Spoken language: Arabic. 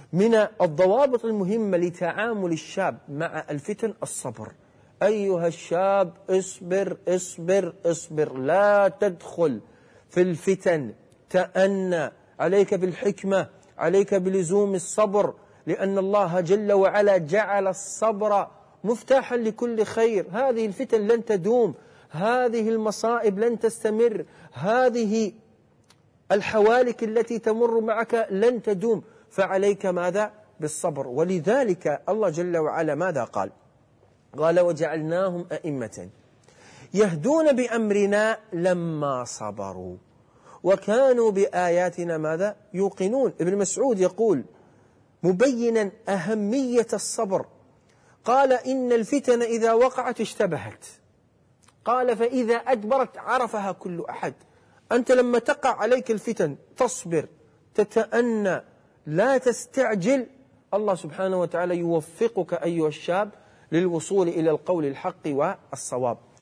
من الضوابط المهمة لتعامل الشاب مع الفتن الصبر. أيها الشاب اصبر اصبر اصبر، لا تدخل في الفتن، تأنى، عليك بالحكمة، عليك بلزوم الصبر، لأن الله جل وعلا جعل الصبر مفتاحا لكل خير. هذه الفتن لن تدوم، هذه المصائب لن تستمر، هذه الحوالك التي تمر معك لن تدوم، فعليك ماذا؟ بالصبر. ولذلك الله جل وعلا ماذا قال؟ قال وجعلناهم أئمة يهدون بأمرنا لما صبروا وكانوا بآياتنا ماذا؟ يوقنون. ابن مسعود يقول مبينا أهمية الصبر، قال إن الفتن إذا وقعت اشتبهت، قال فإذا أدبرت عرفها كل أحد. أنت لما تقع عليك الفتن تصبر، تتأنى، لا تستعجل، الله سبحانه وتعالى يوفقك أيها الشاب للوصول إلى القول الحق والصواب.